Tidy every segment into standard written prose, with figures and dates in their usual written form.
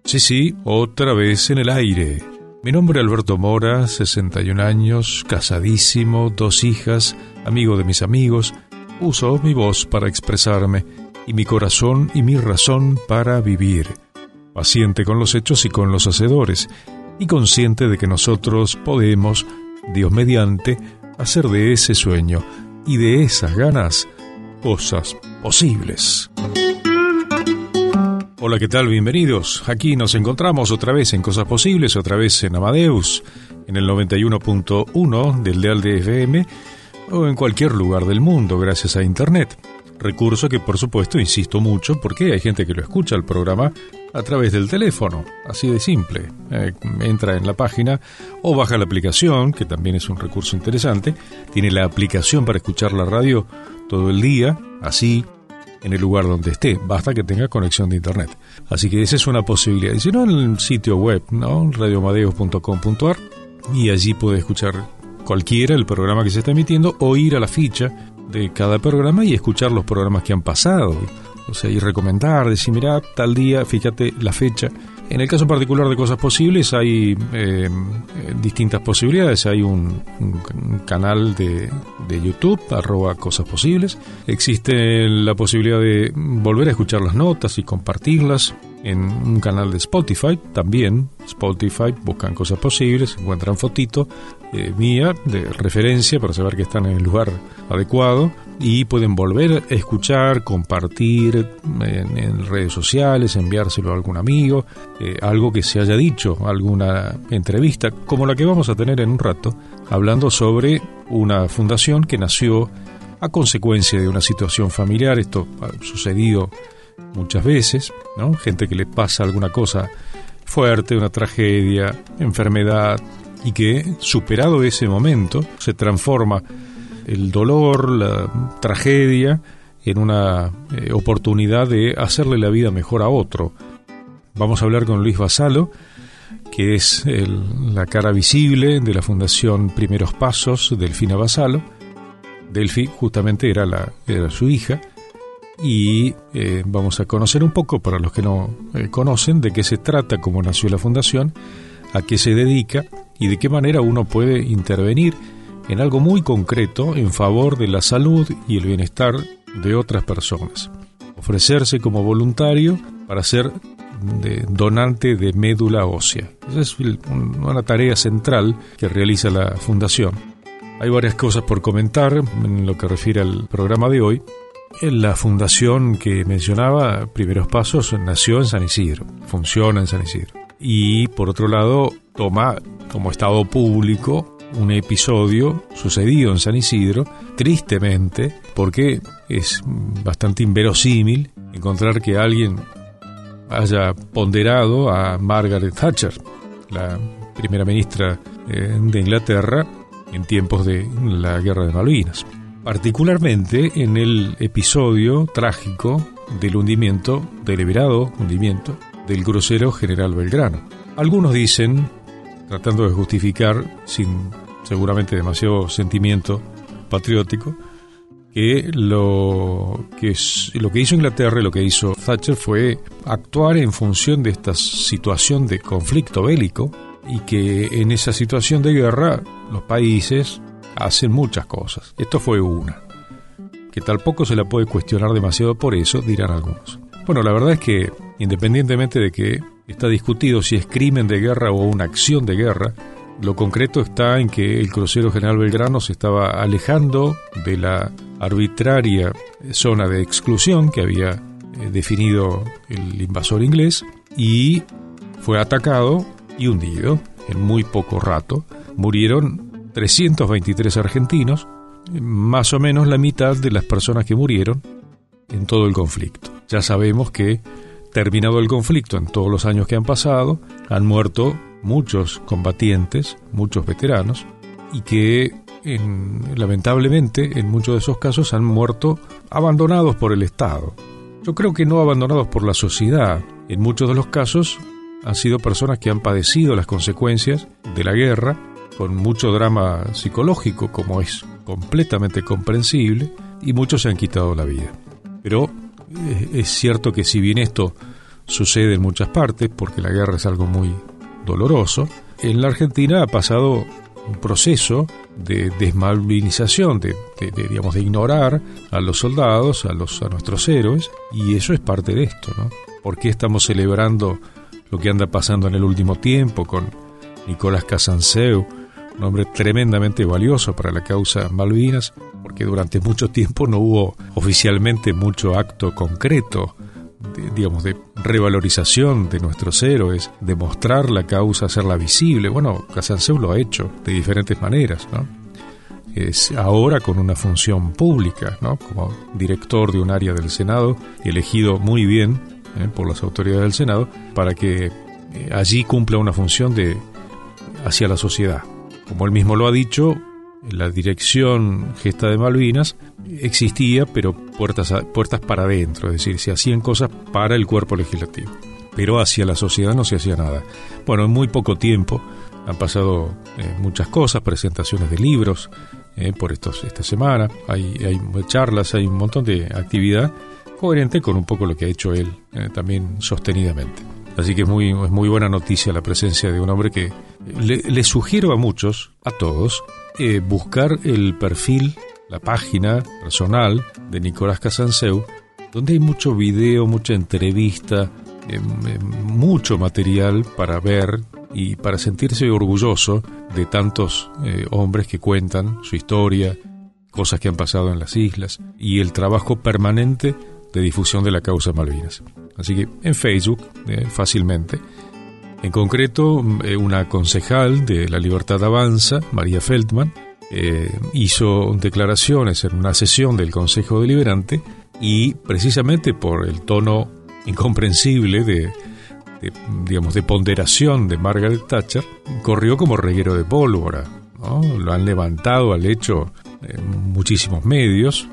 Sí, otra vez en el aire. Mi nombre es Alberto Mora, 61 años, casadísimo, 2 hijas, amigo de mis amigos. Uso mi voz para expresarme y mi corazón y mi razón para vivir. Paciente con los hechos y con los hacedores, y consciente de que nosotros podemos, Dios mediante, hacer de ese sueño y de esas ganas cosas posibles. Hola, ¿qué tal? Bienvenidos. Aquí nos encontramos otra vez en Cosas Posibles, otra vez en Amadeus, en el 91.1 del dial de FM o en cualquier lugar del mundo gracias a Internet. Recurso que, por supuesto, insisto mucho porque hay gente que lo escucha el programa a través del teléfono, así de simple. Entra en la página o baja la aplicación, que también es un recurso interesante. Tiene la aplicación para escuchar la radio todo el día, así, en el lugar donde esté, basta que tenga conexión de Internet. Así que esa es una posibilidad. Y si no, en el sitio web, ¿no? radioamadeus.com.ar, y allí puede escuchar cualquiera el programa que se está emitiendo o ir a la ficha de cada programa y escuchar los programas que han pasado. O sea, y recomendar, decir, mirá, tal día, fíjate la fecha. En el caso particular de Cosas Posibles hay distintas posibilidades. Hay un canal de YouTube, @cosasposibles. Existe la posibilidad de volver a escuchar las notas y compartirlas en un canal de Spotify. También Spotify, buscan Cosas Posibles, encuentran fotito mía de referencia para saber que están en el lugar adecuado. Y pueden volver a escuchar, compartir en redes sociales, enviárselo a algún amigo, algo que se haya dicho, alguna entrevista, como la que vamos a tener en un rato, hablando sobre una fundación que nació a consecuencia de una situación familiar. Esto ha sucedido muchas veces, ¿no? Gente que le pasa alguna cosa fuerte, una tragedia, enfermedad, y que, superado ese momento, se transforma el dolor, la tragedia, en una oportunidad de hacerle la vida mejor a otro. Vamos a hablar con Luis Vassallo, que es la cara visible de la Fundación Primeros Pasos, Delfina Vassallo. Delfi justamente era su hija, y vamos a conocer un poco, para los que no conocen, de qué se trata, cómo nació la fundación, a qué se dedica y de qué manera uno puede intervenir en algo muy concreto en favor de la salud y el bienestar de otras personas. Ofrecerse como voluntario para ser donante de médula ósea. Esa es una tarea central que realiza la fundación. Hay varias cosas por comentar en lo que refiere al programa de hoy. La fundación que mencionaba, Primeros Pasos, nació en San Isidro, funciona en San Isidro. Y por otro lado, toma como estado público un episodio sucedido en San Isidro, tristemente, porque es bastante inverosímil encontrar que alguien haya ponderado a Margaret Thatcher, la primera ministra de Inglaterra en tiempos de la Guerra de Malvinas, particularmente en el episodio trágico del deliberado hundimiento del crucero General Belgrano. Algunos dicen, tratando de justificar, sin seguramente demasiado sentimiento patriótico, que lo que hizo Inglaterra y lo que hizo Thatcher fue actuar en función de esta situación de conflicto bélico, y que en esa situación de guerra los países hacen muchas cosas. Esto fue una, que tampoco se la puede cuestionar demasiado por eso, dirán algunos. Bueno, la verdad es que, independientemente de que está discutido si es crimen de guerra o una acción de guerra, lo concreto está en que el crucero General Belgrano se estaba alejando de la arbitraria zona de exclusión que había definido el invasor inglés, y fue atacado y hundido en muy poco rato. Murieron 323 argentinos, más o menos la mitad de las personas que murieron en todo el conflicto. Ya sabemos que, terminado el conflicto, en todos los años que han pasado, han muerto muchos combatientes, muchos veteranos, y que lamentablemente en muchos de esos casos han muerto abandonados por el Estado. Yo creo que no abandonados por la sociedad. En muchos de los casos han sido personas que han padecido las consecuencias de la guerra con mucho drama psicológico, como es completamente comprensible, y muchos se han quitado la vida. Pero es cierto que si bien esto sucede en muchas partes, porque la guerra es algo muy doloroso. En la Argentina ha pasado un proceso de desmalvinización, de ignorar a los soldados, a nuestros héroes, y eso es parte de esto, ¿no? ¿Por qué estamos celebrando lo que anda pasando en el último tiempo con Nicolás Casanseu, un hombre tremendamente valioso para la causa Malvinas? Porque durante mucho tiempo no hubo oficialmente mucho acto concreto de revalorización de nuestros héroes, de mostrar la causa, hacerla visible. Bueno, Casanseu lo ha hecho de diferentes maneras, ¿no? Es ahora con una función pública, ¿no? Como director de un área del Senado, elegido muy bien por las autoridades del Senado, para que allí cumpla una función hacia la sociedad. Como él mismo lo ha dicho, la dirección gesta de Malvinas existía, pero puertas para adentro, es decir, se hacían cosas para el cuerpo legislativo, pero hacia la sociedad no se hacía nada. Bueno, en muy poco tiempo han pasado muchas cosas, presentaciones de libros por esta semana, hay charlas, hay un montón de actividad coherente con un poco lo que ha hecho él también sostenidamente. Así que es muy buena noticia la presencia de un hombre que le sugiero a muchos, a todos, buscar el perfil, la página personal de Nicolás Casanseu, donde hay mucho video, mucha entrevista, mucho material para ver y para sentirse orgulloso de tantos hombres que cuentan su historia, cosas que han pasado en las islas y el trabajo permanente de difusión de la causa Malvinas. Así que en Facebook, fácilmente. En concreto, una concejal de La Libertad Avanza, María Feldman, hizo declaraciones en una sesión del Consejo Deliberante y precisamente por el tono incomprensible de ponderación de Margaret Thatcher, corrió como reguero de pólvora, ¿no? Lo han levantado al hecho muchísimos medios,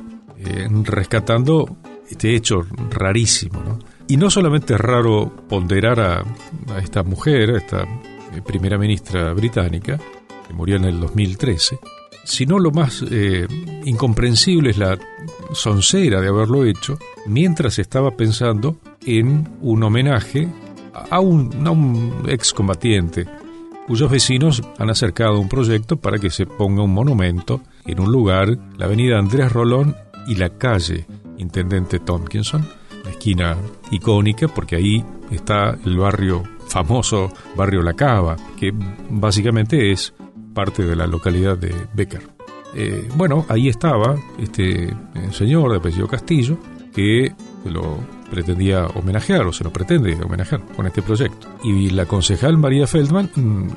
rescatando este hecho rarísimo, ¿no? Y no solamente es raro ponderar a esta mujer, a esta primera ministra británica, que murió en el 2013, sino lo más incomprensible es la soncera de haberlo hecho mientras estaba pensando en un homenaje a un excombatiente cuyos vecinos han acercado un proyecto para que se ponga un monumento en un lugar, la avenida Andrés Rolón y la calle Intendente Tompkinson, una esquina icónica porque ahí está el famoso barrio La Cava, que básicamente es parte de la localidad de Bécar. Bueno, ahí estaba este señor de apellido Castillo que lo pretendía homenajear, o se lo pretende homenajear con este proyecto. Y la concejal María Feldman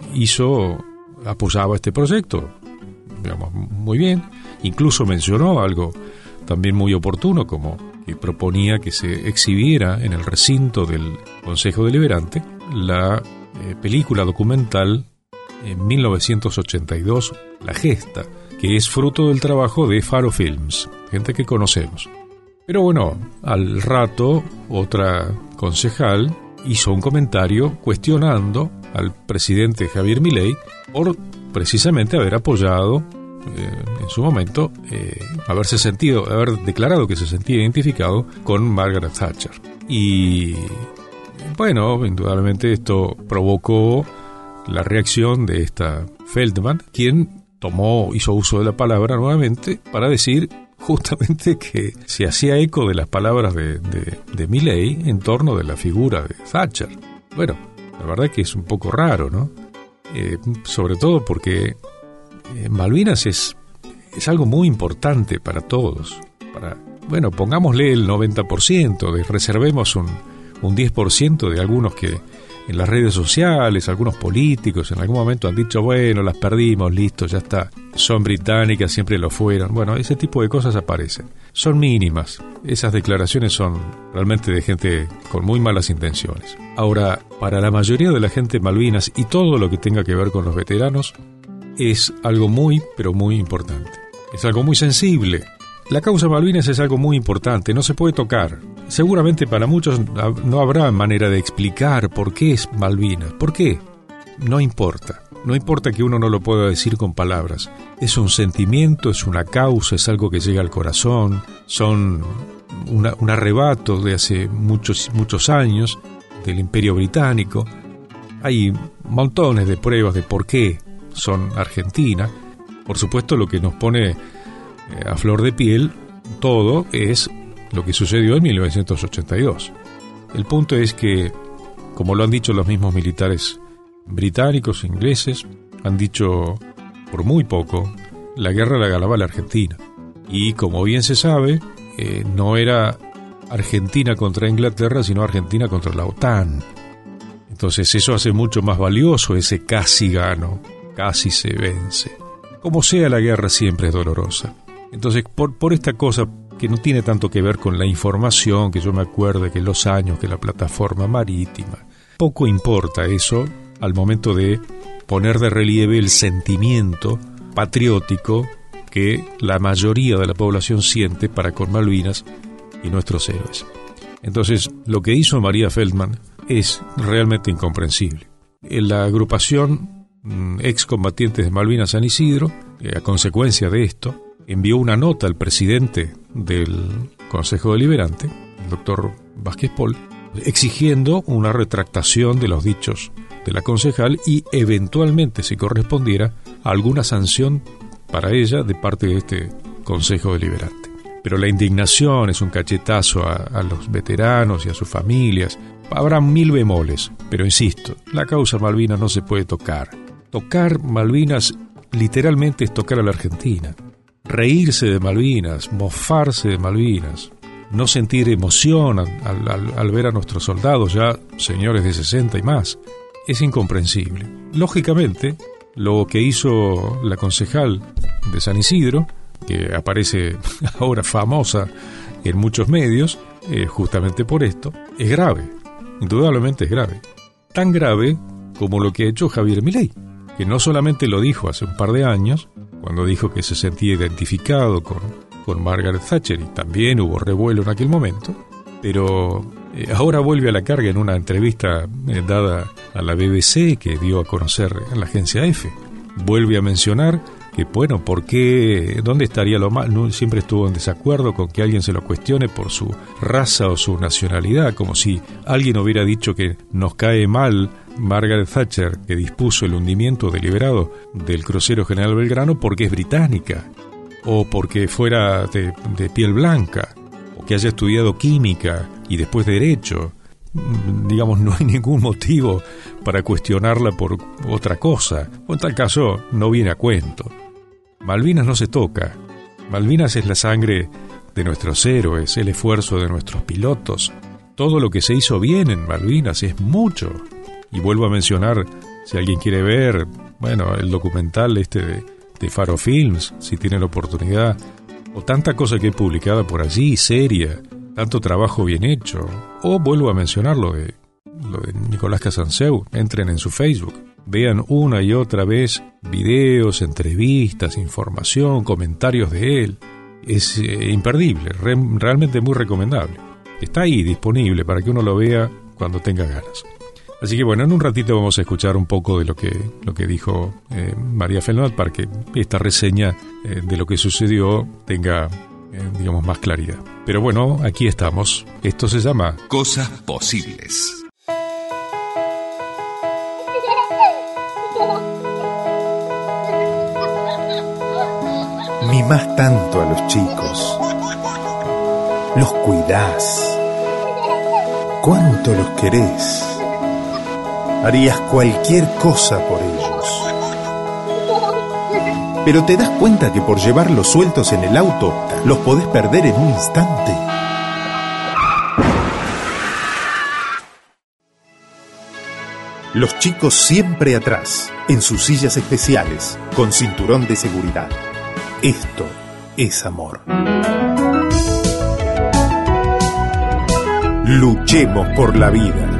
apoyaba este proyecto, digamos, muy bien. Incluso mencionó algo también muy oportuno, como que proponía que se exhibiera en el recinto del Consejo Deliberante la película documental en 1982, La Gesta, que es fruto del trabajo de Faro Films, gente que conocemos. Pero bueno, al rato otra concejal hizo un comentario cuestionando al presidente Javier Milei por precisamente haber apoyado en su momento, haber declarado que se sentía identificado con Margaret Thatcher. Y bueno, indudablemente esto provocó la reacción de esta Feldman, quien hizo uso de la palabra nuevamente para decir justamente que se hacía eco de las palabras de Milei en torno de la figura de Thatcher. Bueno, la verdad que es un poco raro, ¿no? Sobre todo porque Malvinas es algo muy importante para todos. Pongámosle el 90%, reservemos un 10% de algunos que en las redes sociales, algunos políticos en algún momento han dicho, bueno, las perdimos, listo, ya está, son británicas, siempre lo fueron. Bueno, ese tipo de cosas aparecen. Son mínimas. Esas declaraciones son realmente de gente con muy malas intenciones. Ahora, para la mayoría de la gente Malvinas y todo lo que tenga que ver con los veteranos, es algo muy, pero muy importante. Es algo muy sensible. La causa Malvinas es algo muy importante, no se puede tocar. Seguramente para muchos no habrá manera de explicar por qué es Malvinas. ¿Por qué? No importa. No importa que uno no lo pueda decir con palabras. Es un sentimiento, es una causa, es algo que llega al corazón. Son un arrebato de hace muchos años del Imperio Británico. Hay montones de pruebas de por qué son Argentina. Por supuesto, lo que nos pone a flor de piel todo es lo que sucedió en 1982. El punto es que, como lo han dicho los mismos militares británicos, ingleses, han dicho por muy poco, la guerra la ganaba la Argentina. Y como bien se sabe, no era Argentina contra Inglaterra, sino Argentina contra la OTAN. Entonces eso hace mucho más valioso ese casi gano, casi se vence. Como sea, la guerra siempre es dolorosa. Entonces, por esta cosa que no tiene tanto que ver con la información, que yo me acuerde que los años, que la plataforma marítima, poco importa eso al momento de poner de relieve el sentimiento patriótico que la mayoría de la población siente para con Malvinas y nuestros héroes. Entonces, lo que hizo María Feldman es realmente incomprensible. En la agrupación excombatientes de Malvinas San Isidro, a consecuencia de esto, envió una nota al presidente del Consejo Deliberante, el doctor Vázquez Pol, exigiendo una retractación de los dichos de la concejal y eventualmente, si correspondiera, alguna sanción para ella de parte de este Consejo Deliberante. Pero la indignación es un cachetazo a los veteranos y a sus familias. Habrá 1000 bemoles, pero insisto, la causa Malvinas no se puede tocar. Tocar Malvinas literalmente es tocar a la Argentina. Reírse de Malvinas, mofarse de Malvinas, no sentir emoción al ver a nuestros soldados ya señores de 60 y más, es incomprensible. Lógicamente, lo que hizo la concejal de San Isidro, que aparece ahora famosa en muchos medios, justamente por esto, es grave, indudablemente es grave. Tan grave como lo que ha hecho Javier Milei, que no solamente lo dijo hace un par de años, cuando dijo que se sentía identificado con Margaret Thatcher, y también hubo revuelo en aquel momento, pero ahora vuelve a la carga en una entrevista dada a la BBC que dio a conocer en la agencia EFE. Vuelve a mencionar que, bueno, ¿por qué? ¿Dónde estaría lo mal? No, siempre estuvo en desacuerdo con que alguien se lo cuestione por su raza o su nacionalidad, como si alguien hubiera dicho que nos cae mal Margaret Thatcher, que dispuso el hundimiento deliberado del crucero General Belgrano porque es británica, o porque fuera de piel blanca, o que haya estudiado química y después derecho. Digamos, no hay ningún motivo para cuestionarla por otra cosa, o en tal caso no viene a cuento. Malvinas no se toca. Malvinas es la sangre de nuestros héroes, el esfuerzo de nuestros pilotos. Todo lo que se hizo bien en Malvinas es mucho. Y vuelvo a mencionar, si alguien quiere ver, bueno, el documental de Faro Films, si tiene la oportunidad, o tanta cosa que he publicado por allí, seria, tanto trabajo bien hecho, o vuelvo a mencionar lo de Nicolás Casanseu. Entren en su Facebook, vean una y otra vez videos, entrevistas, información, comentarios de él. Es imperdible, realmente muy recomendable. Está ahí disponible para que uno lo vea cuando tenga ganas. Así que bueno, en un ratito vamos a escuchar un poco de lo que dijo María Feldman para que esta reseña de lo que sucedió tenga, digamos, más claridad. Pero bueno, aquí estamos. Esto se llama Cosas Posibles. Mimás tanto a los chicos, los cuidás, cuánto los querés. Harías cualquier cosa por ellos. Pero te das cuenta que por llevarlos sueltos en el auto, los podés perder en un instante. Los chicos siempre atrás, en sus sillas especiales, con cinturón de seguridad. Esto es amor. Luchemos por la vida.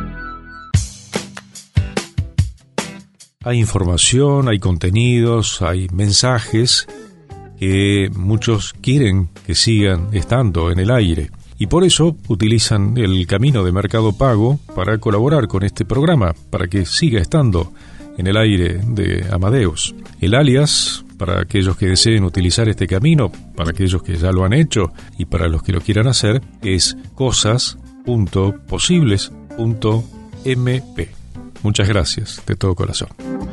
Hay información, hay contenidos, hay mensajes que muchos quieren que sigan estando en el aire. Y por eso utilizan el camino de Mercado Pago para colaborar con este programa, para que siga estando en el aire de Amadeus. El alias, para aquellos que deseen utilizar este camino, para aquellos que ya lo han hecho y para los que lo quieran hacer, es cosas.posibles Muchas gracias de todo corazón.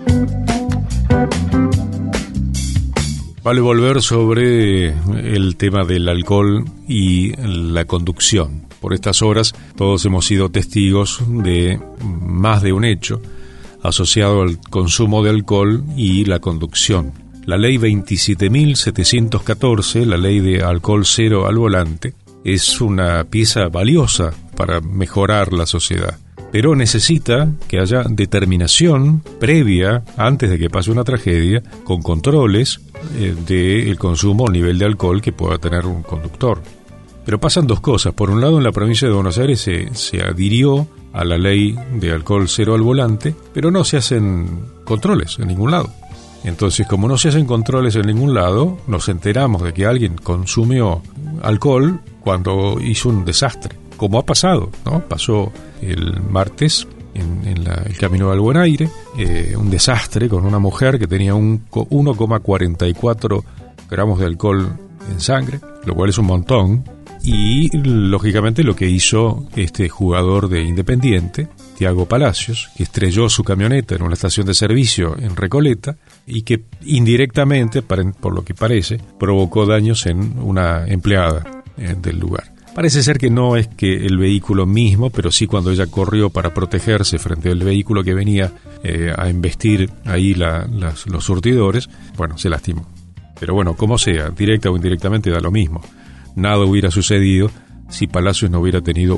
Vale volver sobre el tema del alcohol y la conducción. Por estas horas todos hemos sido testigos de más de un hecho asociado al consumo de alcohol y la conducción. La ley 27.714, la ley de alcohol cero al volante, es una pieza valiosa para mejorar la sociedad, pero necesita que haya determinación previa, antes de que pase una tragedia, con controles del consumo o nivel de alcohol que pueda tener un conductor. Pero pasan dos cosas. Por un lado, en la provincia de Buenos Aires se adhirió a la ley de alcohol cero al volante, pero no se hacen controles en ningún lado. Entonces, como no se hacen controles en ningún lado, nos enteramos de que alguien consumió alcohol cuando hizo un desastre, como ha pasado, ¿no? Pasó el martes en el Camino del Buen Aire, un desastre con una mujer que tenía 1,44 gramos de alcohol en sangre, lo cual es un montón. Y lógicamente lo que hizo este jugador de Independiente, Thiago Palacios, que estrelló su camioneta en una estación de servicio en Recoleta y que indirectamente, por lo que parece, provocó daños en una empleada del lugar. Parece ser que no es que el vehículo mismo, pero sí cuando ella corrió para protegerse frente al vehículo que venía a embestir ahí los surtidores, bueno, se lastimó. Pero bueno, como sea, directa o indirectamente da lo mismo. Nada hubiera sucedido si Palacios no hubiera tenido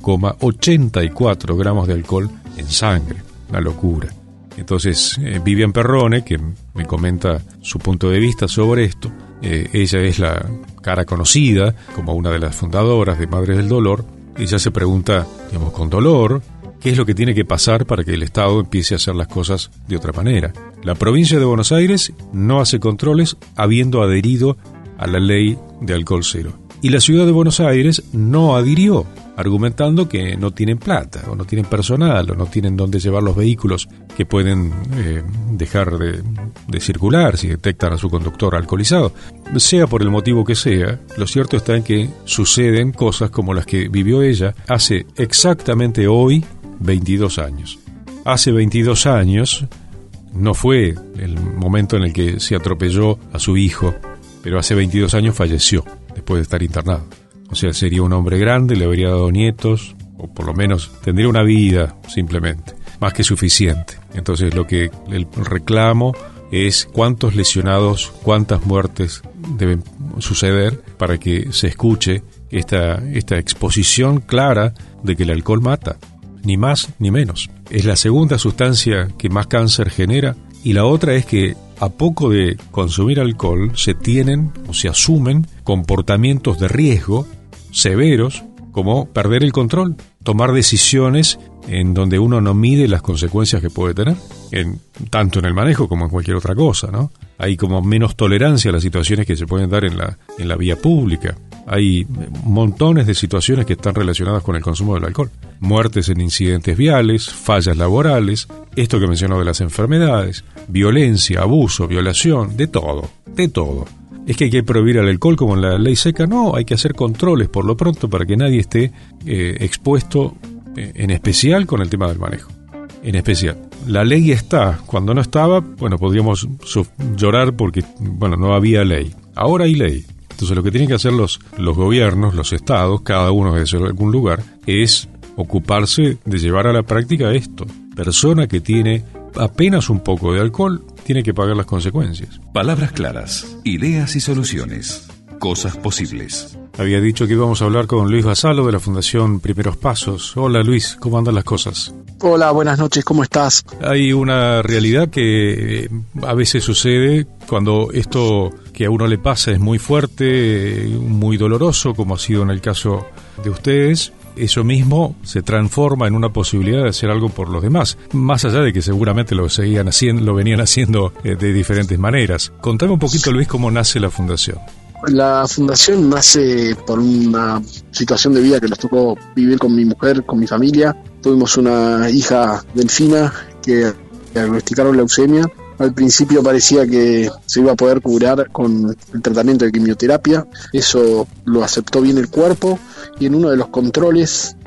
1,84 gramos de alcohol en sangre. Una locura. Entonces, Vivian Perrone, que me comenta su punto de vista sobre esto, ella es la cara conocida como una de las fundadoras de Madres del Dolor. Ella se pregunta, digamos, con dolor, ¿qué es lo que tiene que pasar para que el Estado empiece a hacer las cosas de otra manera? La provincia de Buenos Aires no hace controles habiendo adherido a la ley de alcohol cero. Y la ciudad de Buenos Aires no adhirió, argumentando que no tienen plata, o no tienen personal, o no tienen dónde llevar los vehículos que pueden dejar de circular si detectan a su conductor alcoholizado. Sea por el motivo que sea, lo cierto está en que suceden cosas como las que vivió ella hace exactamente hoy 22 años. Hace 22 años no fue el momento en el que se atropelló a su hijo, pero hace 22 años falleció después de estar internado. O sea, sería un hombre grande, le habría dado nietos, o por lo menos tendría una vida simplemente, más que suficiente. Entonces lo que el reclamo es cuántos lesionados, cuántas muertes deben suceder para que se escuche esta exposición clara de que el alcohol mata, ni más ni menos. Es la segunda sustancia que más cáncer genera, y la otra es que a poco de consumir alcohol se tienen o se asumen comportamientos de riesgo severos, como perder el control, tomar decisiones en donde uno no mide las consecuencias que puede tener, tanto en el manejo como en cualquier otra cosa, ¿no? Hay como menos tolerancia a las situaciones que se pueden dar en la vía pública. Hay montones de situaciones que están relacionadas con el consumo del alcohol. Muertes en incidentes viales, fallas laborales, esto que mencionó de las enfermedades, violencia, abuso, violación, de todo. ¿Es que hay que prohibir el alcohol como en la ley seca? No, hay que hacer controles por lo pronto para que nadie esté expuesto, en especial con el tema del manejo. En especial. La ley está. Cuando no estaba, bueno, podríamos llorar porque, bueno, no había ley. Ahora hay ley. Entonces lo que tienen que hacer los gobiernos, los estados, cada uno desde algún lugar, es ocuparse de llevar a la práctica esto. Persona que tiene apenas un poco de alcohol tiene que pagar las consecuencias. Palabras claras, ideas y soluciones. Cosas posibles. Había dicho que íbamos a hablar con Luis Basalo de la Fundación Primeros Pasos. Hola Luis, ¿cómo andan las cosas? Hola, buenas noches, ¿cómo estás? Hay una realidad que a veces sucede cuando esto que a uno le pasa es muy fuerte, muy doloroso, como ha sido en el caso de ustedes. Eso mismo se transforma en una posibilidad de hacer algo por los demás, más allá de que seguramente lo venían haciendo de diferentes maneras. Contame un poquito, Luis, cómo nace la fundación. La fundación nace por una situación de vida que nos tocó vivir con mi mujer, con mi familia. Tuvimos una hija, Delfina, que diagnosticaron leucemia. Al principio parecía que se iba a poder curar con el tratamiento de quimioterapia. Eso lo aceptó bien el cuerpo, y en uno de los controles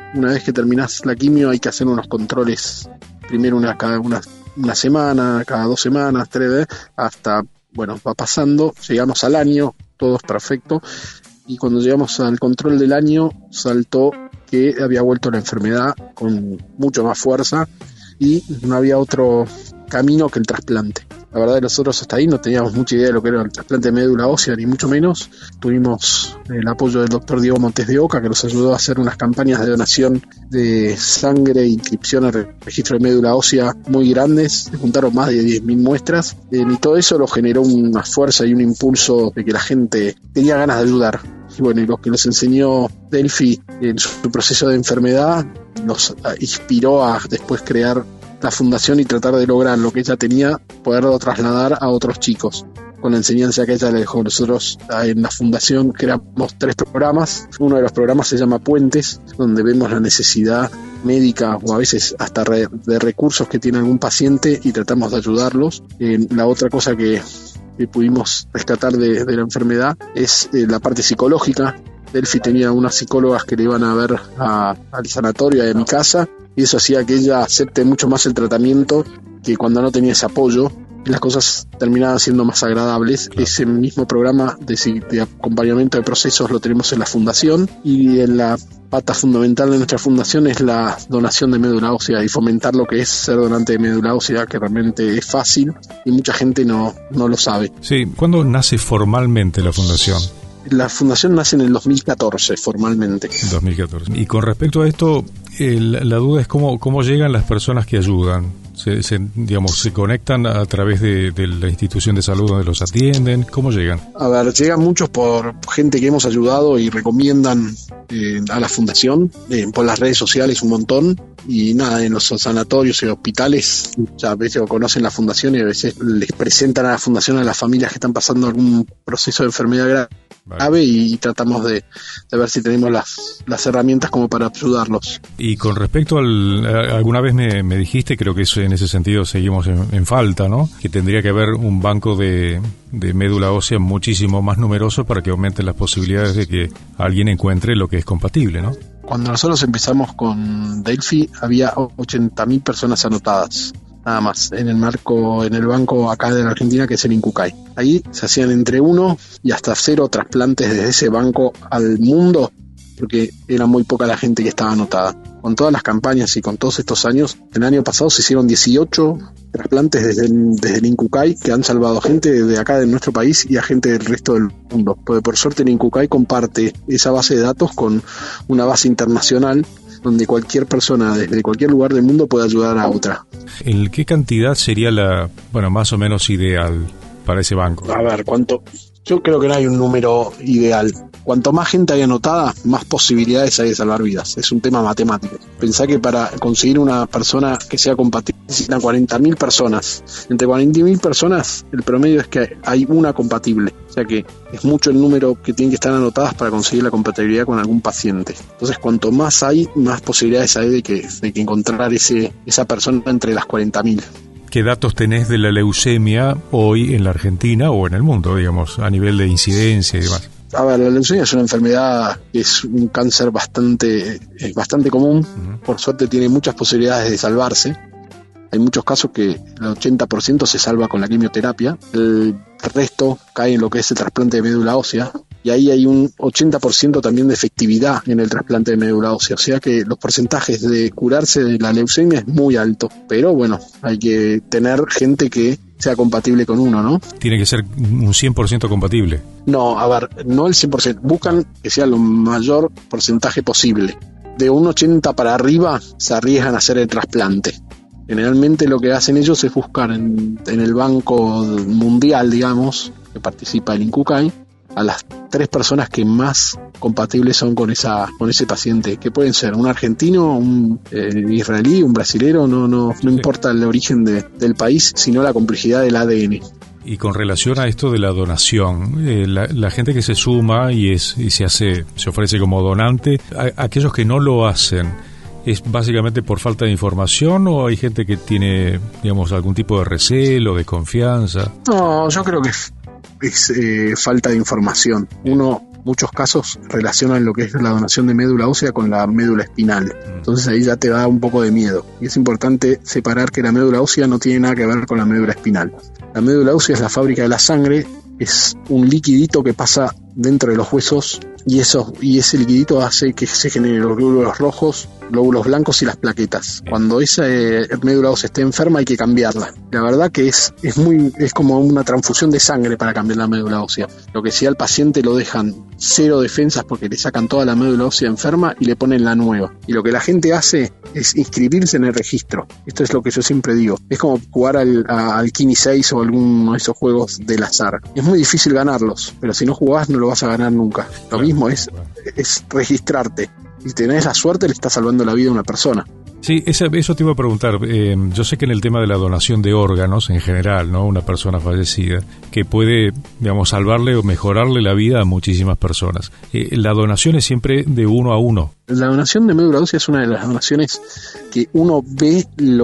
una vez que terminás la quimio hay que hacer unos controles, primero cada una semana, cada 2 semanas, 3 veces, hasta, bueno, va pasando, llegamos al año, todo es perfecto, y cuando llegamos al control del año saltó que había vuelto la enfermedad con mucho más fuerza y no había otro camino que el trasplante. La verdad, nosotros hasta ahí no teníamos mucha idea de lo que era el trasplante de médula ósea, ni mucho menos. Tuvimos el apoyo del doctor Diego Montes de Oca, que nos ayudó a hacer unas campañas de donación de sangre e inscripción al registro de médula ósea muy grandes. Se juntaron más de 10.000 muestras, y todo eso lo generó una fuerza y un impulso de que la gente tenía ganas de ayudar. Y bueno, y lo que nos enseñó Delphi en su proceso de enfermedad nos inspiró a después crear la fundación y tratar de lograr lo que ella tenía, poderlo trasladar a otros chicos con la enseñanza que ella le dejó. Nosotros en la fundación creamos 3 programas. Uno de los programas se llama Puentes, donde vemos la necesidad médica o a veces hasta de recursos que tiene algún paciente y tratamos de ayudarlos. La otra cosa que pudimos rescatar de la enfermedad es la parte psicológica. Delphi tenía unas psicólogas que le iban a ver al sanatorio de mi casa, y eso hacía que ella acepte mucho más el tratamiento que cuando no tenía ese apoyo, y las cosas terminaban siendo más agradables. Claro. Ese mismo programa de acompañamiento de procesos lo tenemos en la fundación, y en la pata fundamental de nuestra fundación es la donación de médula ósea y fomentar lo que es ser donante de médula ósea, que realmente es fácil y mucha gente no lo sabe. Sí, ¿cuándo nace formalmente la fundación? La fundación nace en el 2014 formalmente. 2014. Y con respecto a esto, la duda es cómo llegan las personas que ayudan. ¿Se conectan a través de la institución de salud donde los atienden? ¿Cómo llegan? A ver, llegan muchos por gente que hemos ayudado y recomiendan a la fundación, por las redes sociales un montón, y nada, en los sanatorios y hospitales ya a veces conocen la fundación y a veces les presentan a la fundación a las familias que están pasando algún proceso de enfermedad grave. Vale. Y tratamos de ver si tenemos las herramientas como para ayudarlos. Y con respecto alguna vez me dijiste, creo que eso, en ese sentido seguimos en falta, ¿no? Que tendría que haber un banco de médula ósea muchísimo más numeroso para que aumenten las posibilidades de que alguien encuentre lo que es compatible, ¿no? Cuando nosotros empezamos con Delphi había 80.000 personas anotadas, nada más, en el banco acá de la Argentina, que es el Incucay. Ahí se hacían entre 1 y hasta 0 trasplantes desde ese banco al mundo, porque era muy poca la gente que estaba anotada. Con todas las campañas y con todos estos años, el año pasado se hicieron 18 trasplantes desde el Incucay, que han salvado a gente de acá de nuestro país y a gente del resto del mundo. Porque por suerte el Incucay comparte esa base de datos con una base internacional, donde cualquier persona desde cualquier lugar del mundo puede ayudar a otra. ¿En qué cantidad sería más o menos ideal para ese banco? A ver, yo creo que no hay un número ideal. Cuanto más gente hay anotada, más posibilidades hay de salvar vidas. Es un tema matemático. Pensá que para conseguir una persona que sea compatible necesitan 40.000 personas. Entre 40.000 personas, el promedio es que hay una compatible. O sea que es mucho el número que tienen que estar anotadas para conseguir la compatibilidad con algún paciente. Entonces, cuanto más hay, más posibilidades hay de que encontrar esa persona entre las 40.000. ¿Qué datos tenés de la leucemia hoy en la Argentina o en el mundo, digamos, a nivel de incidencia y demás? A ver, la leucemia es una enfermedad que es un cáncer bastante común. Uh-huh. Por suerte tiene muchas posibilidades de salvarse. Hay muchos casos que el 80% se salva con la quimioterapia. El resto cae en lo que es el trasplante de médula ósea. Y ahí hay un 80% también de efectividad en el trasplante de médula ósea. O sea que los porcentajes de curarse de la leucemia es muy alto. Pero bueno, hay que tener gente que sea compatible con uno, ¿no? ¿Tiene que ser un 100% compatible? No, a ver, no el 100%. Buscan que sea lo mayor porcentaje posible. De un 80 para arriba se arriesgan a hacer el trasplante. Generalmente lo que hacen ellos es buscar en el banco mundial, digamos, que participa el Incucay, a las 3 personas que más compatibles son con ese paciente, que pueden ser un argentino, un israelí, un brasilero, no importa el origen del país, sino la complejidad del ADN. Y con relación a esto de la donación, la gente que se suma y se ofrece como donante, aquellos que no lo hacen, ¿es básicamente por falta de información o hay gente que tiene, digamos, algún tipo de recelo, de confianza? No, yo creo que es falta de información. Uno muchos casos relacionan lo que es la donación de médula ósea con la médula espinal. Entonces ahí ya te da un poco de miedo. Y es importante separar que la médula ósea no tiene nada que ver con la médula espinal. La médula ósea es la fábrica de la sangre, es un liquidito que pasa dentro de los huesos y ese liquidito hace que se generen los glóbulos rojos, glóbulos blancos y las plaquetas. Cuando esa médula ósea esté enferma hay que cambiarla. La verdad que es como una transfusión de sangre para cambiar la médula ósea. Lo que si al paciente lo dejan cero defensas porque le sacan toda la médula ósea enferma y le ponen la nueva. Y lo que la gente hace es inscribirse en el registro. Esto es lo que yo siempre digo. Es como jugar al Kini 6 o alguno de esos juegos del azar. Es muy difícil ganarlos, pero si no jugás no lo vas a ganar nunca. Lo mismo es registrarte. Si tenés la suerte, le estás salvando la vida a una persona. Sí, eso te iba a preguntar. Yo sé que en el tema de la donación de órganos en general, ¿no? Una persona fallecida que puede, digamos, salvarle o mejorarle la vida a muchísimas personas. La donación es siempre de 1 a 1. La donación de médula ósea es una de las donaciones que uno ve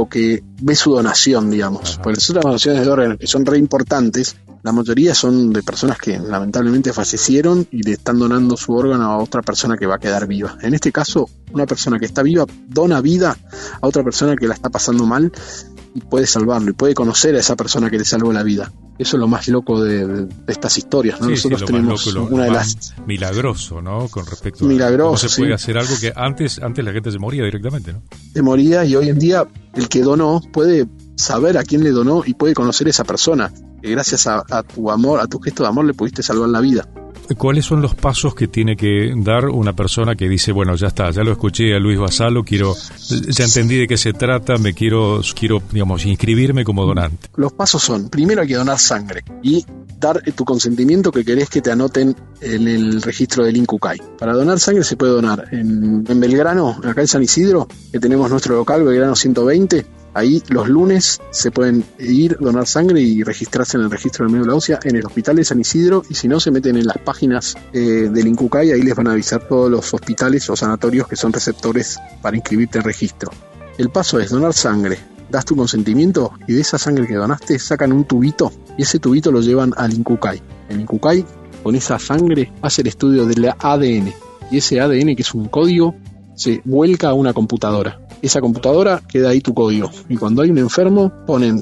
su donación, digamos. Porque las otras donaciones de órganos que son re importantes, la mayoría son de personas que lamentablemente fallecieron y le están donando su órgano a otra persona que va a quedar viva. En este caso, una persona que está viva dona vida a otra persona que la está pasando mal y puede salvarlo, y puede conocer a esa persona que le salvó la vida. Eso es lo más loco de estas historias, ¿no? Sí, nosotros tenemos una de las... Milagroso, ¿no? Con respecto a milagroso, cómo se puede hacer algo que antes la gente se moría directamente, ¿no? Se moría, y hoy en día el que donó puede saber a quién le donó y puede conocer a esa persona, que gracias a tu amor, a tu gesto de amor, le pudiste salvar la vida. ¿Cuáles son los pasos que tiene que dar una persona que dice, bueno, ya está, ya lo escuché a Luis Vassallo, ya entendí de qué se trata, quiero, digamos, inscribirme como donante? Los pasos son, primero hay que donar sangre y dar tu consentimiento que querés que te anoten en el registro del INCUCAI. Para donar sangre se puede donar en Belgrano, acá en San Isidro, que tenemos nuestro local, Belgrano 120. Ahí los lunes se pueden ir, donar sangre y registrarse en el registro de médula ósea en el hospital de San Isidro, y si no, se meten en las páginas del INCUCAI, ahí les van a avisar todos los hospitales o sanatorios que son receptores para inscribirte en registro. El paso es donar sangre, das tu consentimiento y de esa sangre que donaste sacan un tubito y ese tubito lo llevan al INCUCAI. El INCUCAI con esa sangre hace el estudio del ADN y ese ADN, que es un código, se vuelca a una computadora. Esa computadora queda ahí tu código, y cuando hay un enfermo ponen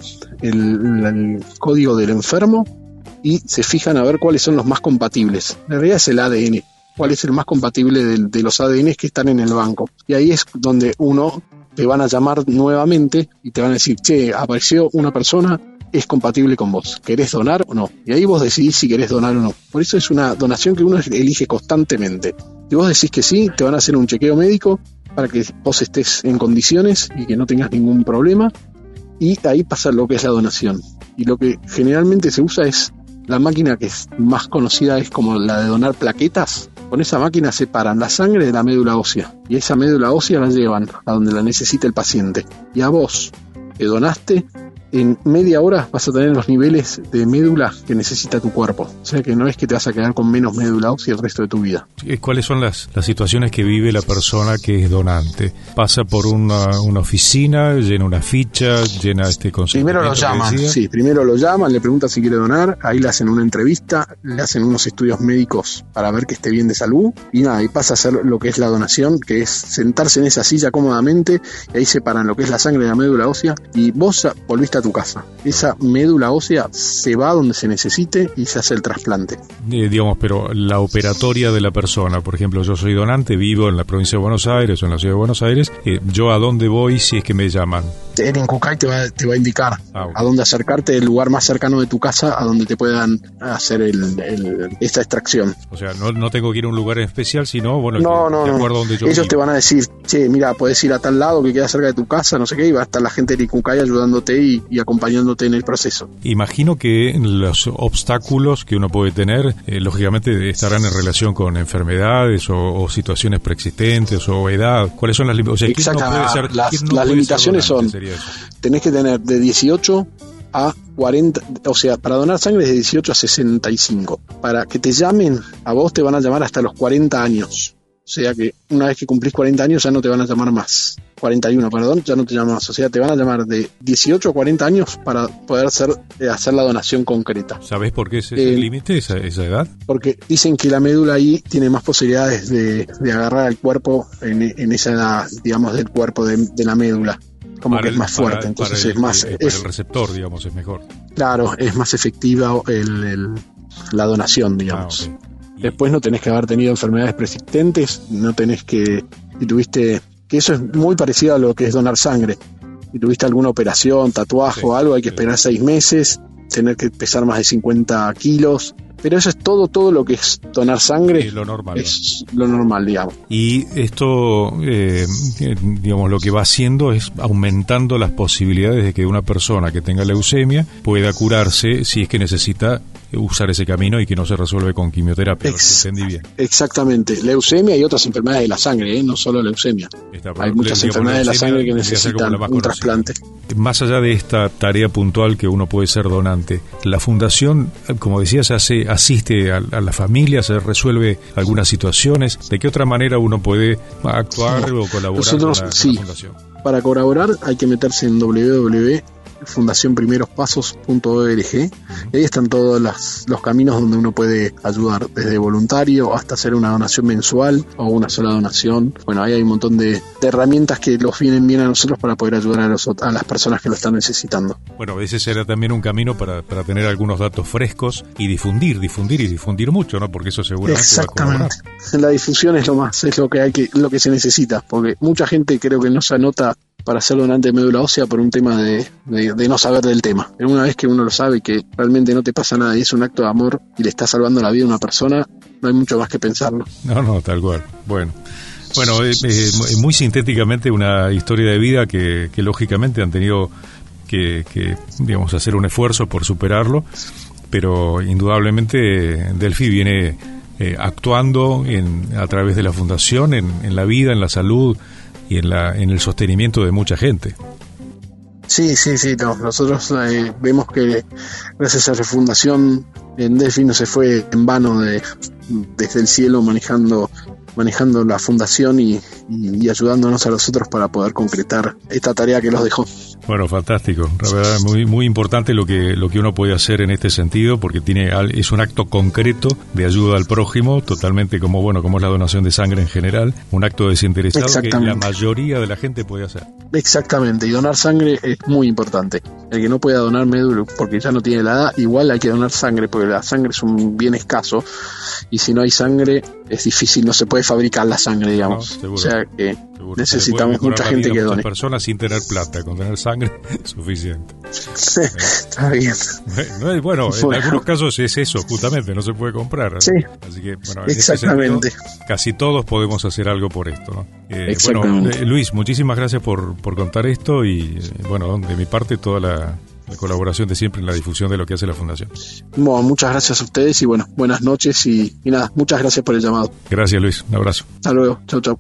el código del enfermo y se fijan a ver cuáles son los más compatibles. En realidad es el ADN, cuál es el más compatible de los ADN que están en el banco, y ahí es donde te van a llamar nuevamente y te van a decir, che, apareció una persona, es compatible con vos, ¿querés donar o no? Y ahí vos decidís si querés donar o no. Por eso es una donación que uno elige constantemente. Si vos decís que sí, te van a hacer un chequeo médico para que vos estés en condiciones y que no tengas ningún problema, y ahí pasa lo que es la donación. Y lo que generalmente se usa es la máquina que es más conocida, es como la de donar plaquetas. Con esa máquina separan la sangre de la médula ósea, y esa médula ósea la llevan a donde la necesita el paciente. Y a vos, que donaste, en media hora vas a tener los niveles de médula que necesita tu cuerpo. O sea que no es que te vas a quedar con menos médula ósea el resto de tu vida. ¿Cuáles son las situaciones que vive la persona que es donante? ¿Pasa por una oficina, llena una ficha, llena Primero lo llaman, primero lo llaman, le preguntan si quiere donar, ahí le hacen una entrevista, le hacen unos estudios médicos para ver que esté bien de salud, y nada, y pasa a hacer lo que es la donación, que es sentarse en esa silla cómodamente, y ahí separan lo que es la sangre de la médula ósea, y vos volviste a tu casa. Esa médula ósea se va donde se necesite y se hace el trasplante. Pero la operatoria de la persona, por ejemplo, yo soy donante, vivo en la provincia de Buenos Aires o en la ciudad de Buenos Aires, ¿yo a dónde voy si es que me llaman? El INCUCAI te va a indicar a dónde acercarte, el lugar más cercano de tu casa a donde te puedan hacer esta extracción. O sea, no tengo que ir a un lugar en especial, sino, de acuerdo a donde yo ellos vivo. Te van a decir, che, mira, podés ir a tal lado que queda cerca de tu casa, no sé qué, y va a estar la gente del INCUCAI ayudándote y acompañándote en el proceso. Imagino que los obstáculos que uno puede tener, lógicamente estarán en relación con enfermedades o situaciones preexistentes o edad. ¿Cuáles son las limitaciones? Exacto, las limitaciones son, tenés que tener de 18 a 40, o sea, para donar sangre es de 18 a 65. Para que te llamen, a vos te van a llamar hasta los 40 años. O sea que una vez que cumplís 40 años ya no te van a llamar más. 41, perdón, ya no te llaman más. O sea, te van a llamar de 18 a 40 años para poder hacer la donación concreta. ¿Sabés por qué es el límite, esa edad? Porque dicen que la médula ahí tiene más posibilidades de agarrar al cuerpo en esa edad, digamos, del cuerpo de la médula. Como que es más fuerte, entonces es más... el receptor, digamos, es mejor. Claro, es más efectiva la donación, digamos. Okay. Después no tenés que haber tenido enfermedades persistentes, no tenés que... Si tuviste... Que eso es muy parecido a lo que es donar sangre. Si tuviste alguna operación, tatuaje o algo, hay que esperar 6 meses, tener que pesar más de 50 kilos... Pero eso es todo lo que es donar sangre. Es lo normal. Es lo normal, digamos. Y esto, digamos, lo que va haciendo es aumentando las posibilidades de que una persona que tenga leucemia pueda curarse si es que necesita usar ese camino y que no se resuelve con quimioterapia. Entendí bien. Exactamente. Leucemia y otras enfermedades de la sangre, no solo leucemia. Hay muchas enfermedades de la sangre que necesitan un trasplante. Más allá de esta tarea puntual que uno puede ser donante, la fundación, como decías, asiste a la familia, se resuelve algunas situaciones. ¿De qué otra manera uno puede actuar o colaborar con la fundación? Para colaborar hay que meterse en www.fundacionprimerospasos.org y ahí están todos los caminos donde uno puede ayudar, desde voluntario hasta hacer una donación mensual o una sola donación. Bueno, ahí hay un montón de herramientas que nos vienen bien a nosotros para poder ayudar a las personas que lo están necesitando. Bueno, ese será también un camino para tener algunos datos frescos y difundir mucho, ¿no? Porque eso seguramente exactamente. Va a colaborar. La difusión es lo que se necesita, porque mucha gente creo que no se anota para ser donante de médula ósea por un tema de no saber del tema. Pero una vez que uno lo sabe, que realmente no te pasa nada y es un acto de amor y le está salvando la vida a una persona, no hay mucho más que pensarlo. No, tal cual. Bueno, muy sintéticamente una historia de vida que lógicamente han tenido que digamos, hacer un esfuerzo por superarlo, pero indudablemente Delphi viene actuando a través de la fundación en la vida, en la salud y en el sostenimiento de mucha gente. Sí, nosotros vemos que gracias a la fundación en Delphi no se fue en vano desde el cielo manejando la fundación y ayudándonos a nosotros para poder concretar esta tarea que nos dejó. Bueno, fantástico, la verdad muy muy importante lo que uno puede hacer en este sentido, porque es un acto concreto de ayuda al prójimo, totalmente como es la donación de sangre en general, un acto desinteresado que la mayoría de la gente puede hacer. Exactamente, y donar sangre es muy importante. El que no pueda donar médula porque ya no tiene la edad, igual hay que donar sangre, porque la sangre es un bien escaso, y si no hay sangre es difícil, no se puede fabricar la sangre, digamos. No, o sea que necesitamos mucha gente que done. Personas sin tener plata, con tener sangre es suficiente. Está bien. Bueno, en algunos casos es eso, justamente, no se puede comprar. Sí. Así que, bueno, exactamente. En ese sentido, casi todos podemos hacer algo por esto, ¿no? Exactamente. Luis, muchísimas gracias por contar esto y, de mi parte, toda la colaboración de siempre en la difusión de lo que hace la Fundación. Bueno, muchas gracias a ustedes y buenas noches y nada, muchas gracias por el llamado. Gracias, Luis, un abrazo. Hasta luego, chau.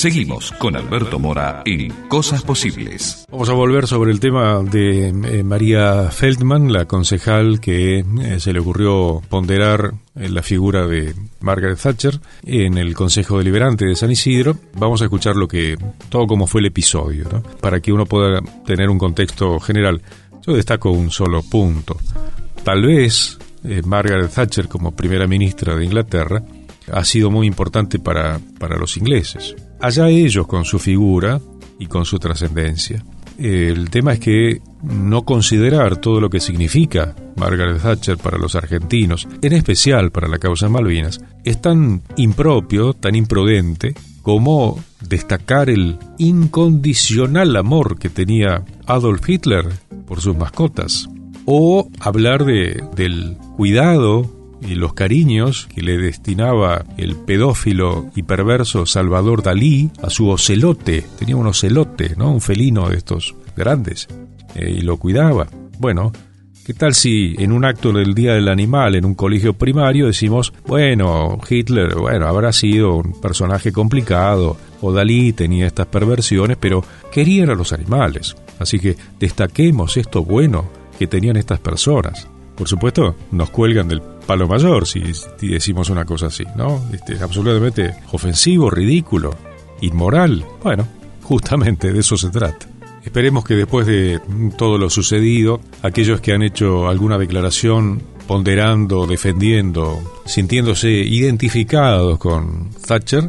Seguimos con Alberto Mora en Cosas Posibles. Vamos a volver sobre el tema de María Feldman, la concejal que se le ocurrió ponderar la figura de Margaret Thatcher en el Consejo Deliberante de San Isidro. Vamos a escuchar todo como fue el episodio, ¿no? Para que uno pueda tener un contexto general. Yo destaco un solo punto. Tal vez Margaret Thatcher, como primera ministra de Inglaterra, ha sido muy importante para los ingleses. Allá ellos con su figura y con su trascendencia. El tema es que no considerar todo lo que significa Margaret Thatcher para los argentinos, en especial para la causa Malvinas, es tan impropio, tan imprudente, como destacar el incondicional amor que tenía Adolf Hitler por sus mascotas, o hablar del cuidado y los cariños que le destinaba el pedófilo y perverso Salvador Dalí a su ocelote. Tenía un ocelote, ¿no? Un felino de estos grandes, y lo cuidaba. Bueno, ¿qué tal si en un acto del Día del Animal en un colegio primario decimos, bueno, Hitler, habrá sido un personaje complicado, o Dalí tenía estas perversiones, pero querían a los animales, así que destaquemos esto bueno que tenían estas personas? Por supuesto, nos cuelgan del palo mayor si decimos una cosa así, ¿no? Absolutamente ofensivo, ridículo, inmoral. Bueno, justamente de eso se trata. Esperemos que después de todo lo sucedido, aquellos que han hecho alguna declaración ponderando, defendiendo, sintiéndose identificados con Thatcher,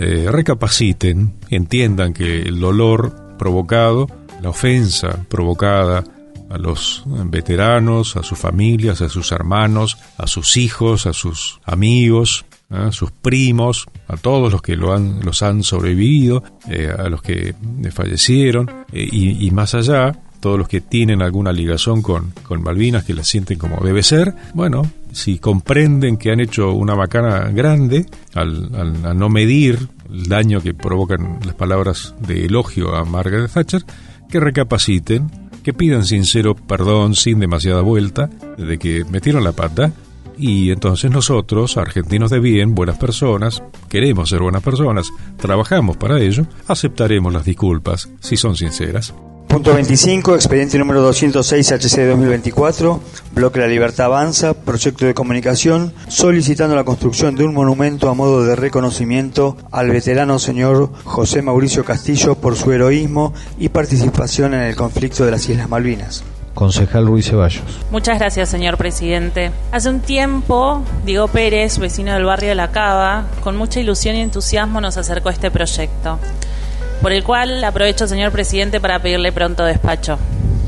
recapaciten, entiendan que el dolor provocado, la ofensa provocada a los veteranos, a sus familias, a sus hermanos, a sus hijos, a sus amigos, a sus primos, a todos los que los han sobrevivido, a los que fallecieron, y más allá, todos los que tienen alguna ligación con Malvinas, que la sienten como debe ser. Bueno, si comprenden que han hecho una macana grande al no medir el daño que provocan las palabras de elogio a Margaret Thatcher, que recapaciten, que pidan sincero perdón sin demasiada vuelta de que metieron la pata, y entonces nosotros, argentinos de bien, buenas personas, queremos ser buenas personas, trabajamos para ello, aceptaremos las disculpas si son sinceras. Punto 25, expediente número 206 HC 2024, Bloque La Libertad Avanza, proyecto de comunicación, solicitando la construcción de un monumento a modo de reconocimiento al veterano señor José Mauricio Castillo por su heroísmo y participación en el conflicto de las Islas Malvinas. Concejal Ruiz Ceballos. Muchas gracias, señor presidente. Hace un tiempo, Diego Pérez, vecino del barrio de La Cava, con mucha ilusión y entusiasmo nos acercó a este proyecto, por el cual aprovecho, señor presidente, para pedirle pronto despacho.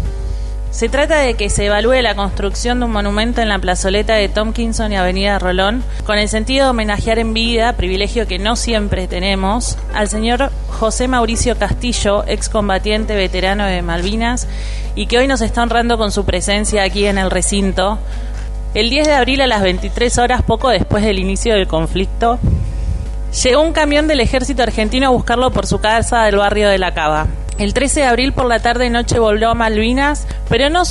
Se trata de que se evalúe la construcción de un monumento en la plazoleta de Tompkinson y Avenida Rolón, con el sentido de homenajear en vida, privilegio que no siempre tenemos, al señor José Mauricio Castillo, excombatiente veterano de Malvinas, y que hoy nos está honrando con su presencia aquí en el recinto. El 10 de abril a las 23 horas, poco después del inicio del conflicto, llegó un camión del ejército argentino a buscarlo por su casa del barrio de La Cava. El 13 de abril por la tarde y noche volvió a Malvinas, pero no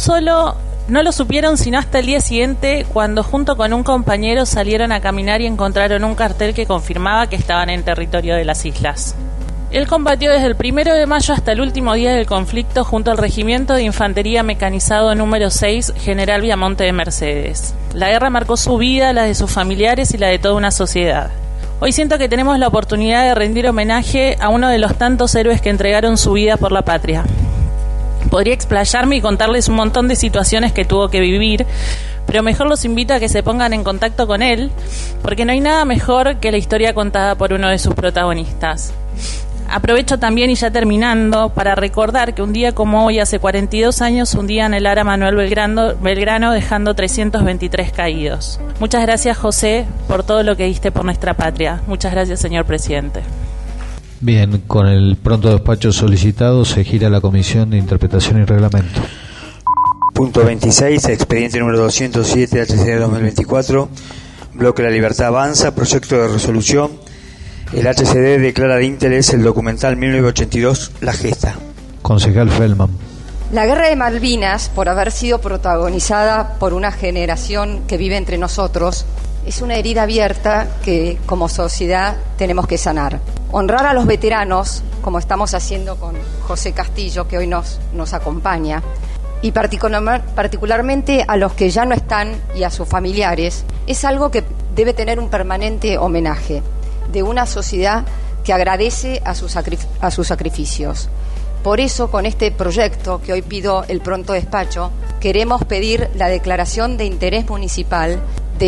lo supieron sino hasta el día siguiente, cuando junto con un compañero salieron a caminar y encontraron un cartel que confirmaba que estaban en territorio de las islas. Él combatió desde el 1 de mayo hasta el último día del conflicto junto al Regimiento de Infantería Mecanizado número 6, General Viamonte de Mercedes. La guerra marcó su vida, la de sus familiares y la de toda una sociedad. Hoy siento que tenemos la oportunidad de rendir homenaje a uno de los tantos héroes que entregaron su vida por la patria. Podría explayarme y contarles un montón de situaciones que tuvo que vivir, pero mejor los invito a que se pongan en contacto con él, porque no hay nada mejor que la historia contada por uno de sus protagonistas. Aprovecho también, y ya terminando, para recordar que un día como hoy, hace 42 años, hundían el Ara Manuel Belgrano, dejando 323 caídos. Muchas gracias, José, por todo lo que diste por nuestra patria. Muchas gracias, señor presidente. Bien, con el pronto despacho solicitado se gira la Comisión de Interpretación y Reglamento. Punto 26, expediente número 207 HC 2024, Bloque La Libertad Avanza, proyecto de resolución. El HCD declara de interés el documental 1982 La Gesta. Concejal Feldman. La guerra de Malvinas, por haber sido protagonizada por una generación que vive entre nosotros, es una herida abierta que como sociedad tenemos que sanar. honrar a los veteranos, como estamos haciendo con José Castillo, que hoy nos acompaña, y particularmente a los que ya no están y a sus familiares, es algo que debe tener un permanente homenaje de una sociedad que agradece a sus sacrificios. Por eso, con este proyecto que hoy pido el pronto despacho, queremos pedir la declaración de interés municipal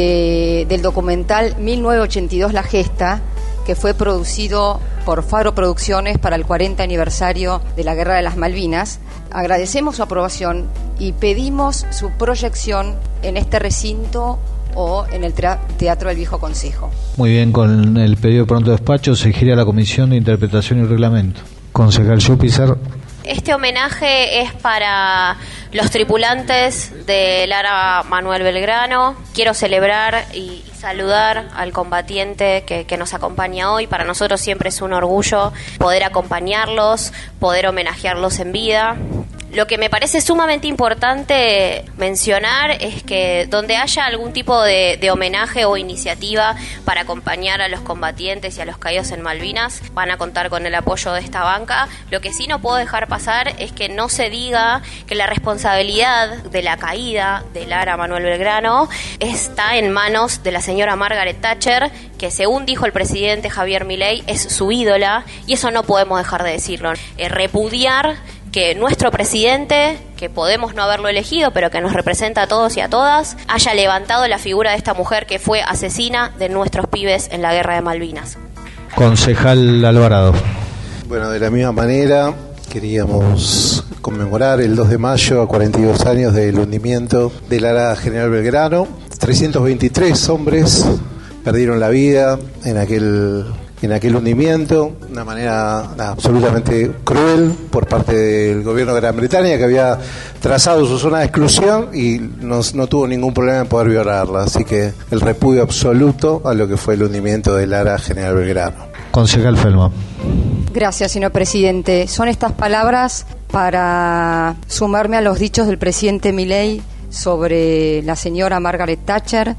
del documental 1982 La Gesta, que fue producido por Faro Producciones para el 40 aniversario de la Guerra de las Malvinas. Agradecemos su aprobación y pedimos su proyección en este recinto o en el Teatro del Viejo Consejo. Muy bien, con el pedido de pronto despacho se gira a la Comisión de Interpretación y Reglamento. Concejal Júpiter. Este homenaje es para los tripulantes del ARA Manuel Belgrano. Quiero celebrar y saludar al combatiente que nos acompaña hoy. Para nosotros siempre es un orgullo poder acompañarlos, poder homenajearlos en vida. Lo que me parece sumamente importante mencionar es que donde haya algún tipo de homenaje o iniciativa para acompañar a los combatientes y a los caídos en Malvinas, van a contar con el apoyo de esta banca. Lo que sí no puedo dejar pasar es que no se diga que la responsabilidad de la caída del ARA Manuel Belgrano está en manos de la señora Margaret Thatcher, que según dijo el presidente Javier Milei es su ídola, y eso no podemos dejar de decirlo. Repudiar que nuestro presidente, que podemos no haberlo elegido, pero que nos representa a todos y a todas, haya levantado la figura de esta mujer que fue asesina de nuestros pibes en la Guerra de Malvinas. Concejal Alvarado. Bueno, de la misma manera queríamos conmemorar el 2 de mayo a 42 años del hundimiento del ARA General Belgrano. 323 hombres perdieron la vida en aquel hundimiento, de una manera absolutamente cruel por parte del gobierno de Gran Bretaña, que había trazado su zona de exclusión y no tuvo ningún problema en poder violarla. Así que el repudio absoluto a lo que fue el hundimiento del ARA General Belgrano. Concejal Felma. Gracias, señor presidente. Son estas palabras para sumarme a los dichos del presidente Milei sobre la señora Margaret Thatcher.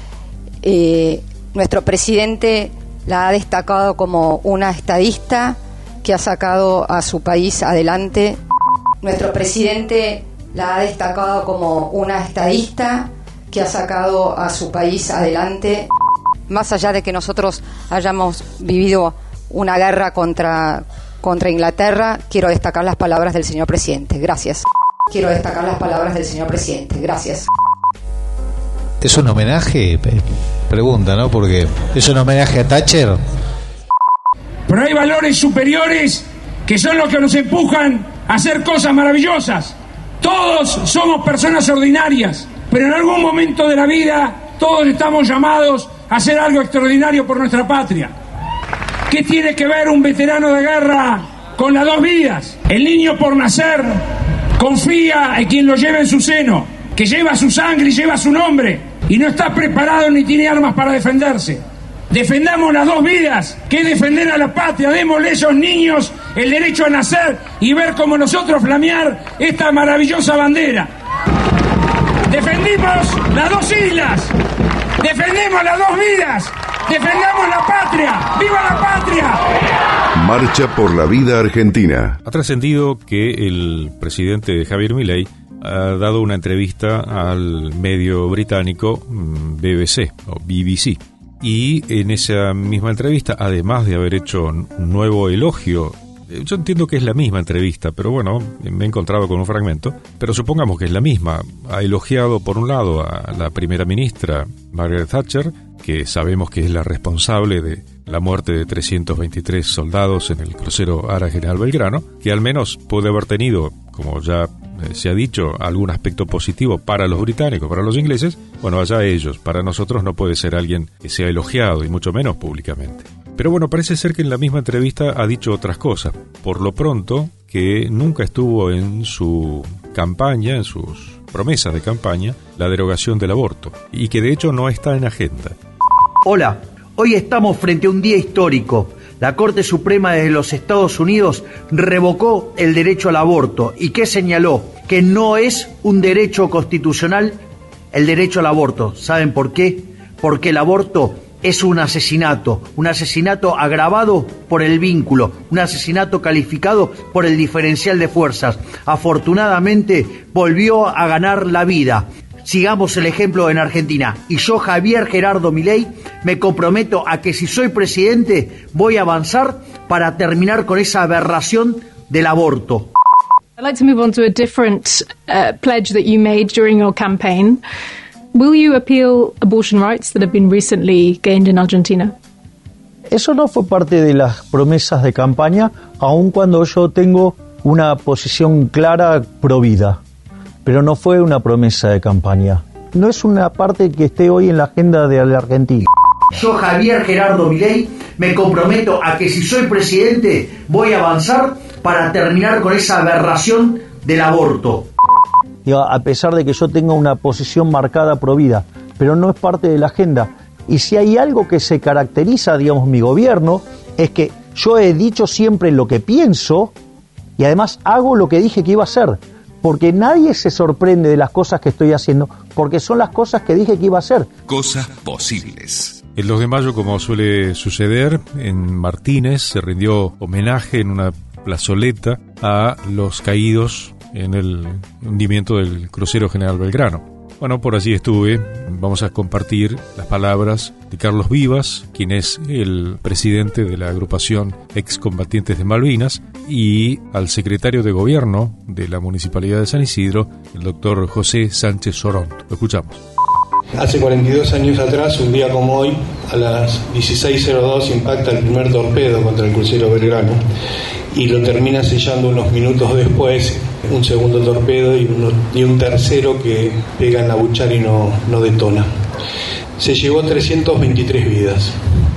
Nuestro presidente la ha destacado como una estadista que ha sacado a su país adelante. Nuestro presidente la ha destacado como una estadista que ha sacado a su país adelante. Más allá de que nosotros hayamos vivido una guerra contra Inglaterra, quiero destacar las palabras del señor presidente. Gracias. Quiero destacar las palabras del señor presidente. Gracias. ¿Es un homenaje? Pregunta, ¿no? Porque ¿es un homenaje a Thatcher? Pero hay valores superiores que son los que nos empujan a hacer cosas maravillosas. Todos somos personas ordinarias, pero en algún momento de la vida todos estamos llamados a hacer algo extraordinario por nuestra patria. ¿Qué tiene que ver un veterano de guerra con las dos vidas? El niño por nacer confía en quien lo lleva en su seno, que lleva su sangre y lleva su nombre, y no está preparado ni tiene armas para defenderse. Defendamos las dos vidas, que es defender a la patria. Démosle a esos niños el derecho a nacer y ver como nosotros flamear esta maravillosa bandera. Defendimos las dos islas, defendemos las dos vidas, defendamos la patria. ¡Viva la patria! Marcha por la vida argentina. Ha trascendido que el presidente Javier Milei ha dado una entrevista al medio británico BBC o BBC, y en esa misma entrevista, además de haber hecho un nuevo elogio, yo entiendo que es la misma entrevista, pero bueno, me he encontrado con un fragmento, pero supongamos que es la misma. Ha elogiado por un lado a la primera ministra Margaret Thatcher, que sabemos que es la responsable de la muerte de 323 soldados en el crucero ARA General Belgrano, que al menos puede haber tenido, como ya se ha dicho, algún aspecto positivo para los británicos, para los ingleses. Bueno, allá ellos. Para nosotros no puede ser alguien que sea elogiado, y mucho menos públicamente. Pero bueno, parece ser que en la misma entrevista ha dicho otras cosas. Por lo pronto, que nunca estuvo en su campaña, en sus promesas de campaña, la derogación del aborto, y que de hecho no está en agenda. Hola, hoy estamos frente a un día histórico. La Corte Suprema de los Estados Unidos revocó el derecho al aborto y que señaló que no es un derecho constitucional el derecho al aborto. ¿Saben por qué? Porque el aborto es un asesinato agravado por el vínculo, un asesinato calificado por el diferencial de fuerzas. Afortunadamente volvió a ganar la vida. Sigamos el ejemplo en Argentina. Y yo, Javier Gerardo Milei, me comprometo a que si soy presidente voy a avanzar para terminar con esa aberración del aborto. I'd like to move on to a different pledge that you made during your campaign. Will you appeal abortion rights that have been recently gained in Argentina? Eso no fue parte de las promesas de campaña, aun cuando yo tengo una posición clara pro vida. Pero no fue una promesa de campaña. No es una parte que esté hoy en la agenda de la Argentina. Yo, Javier Gerardo Milei, me comprometo a que si soy presidente voy a avanzar para terminar con esa aberración del aborto. A pesar de que yo tenga una posición marcada pro vida, pero no es parte de la agenda. Y si hay algo que se caracteriza, digamos, mi gobierno, es que yo he dicho siempre lo que pienso y además hago lo que dije que iba a hacer. Porque nadie se sorprende de las cosas que estoy haciendo, porque son las cosas que dije que iba a hacer. Cosas posibles. El 2 de mayo, como suele suceder, en Martínez se rindió homenaje en una plazoleta a los caídos en el hundimiento del crucero General Belgrano. Bueno, por allí estuve. Vamos a compartir las palabras de Carlos Vivas, quien es el presidente de la agrupación Excombatientes de Malvinas, y al secretario de Gobierno de la Municipalidad de San Isidro, el doctor José Sánchez Soront. Lo escuchamos. Hace 42 años atrás, un día como hoy, a las 16:02 impacta el primer torpedo contra el crucero Belgrano y lo termina sellando unos minutos después un segundo torpedo y un tercero que pega en la buchar y no detona. Se llevó 323 vidas.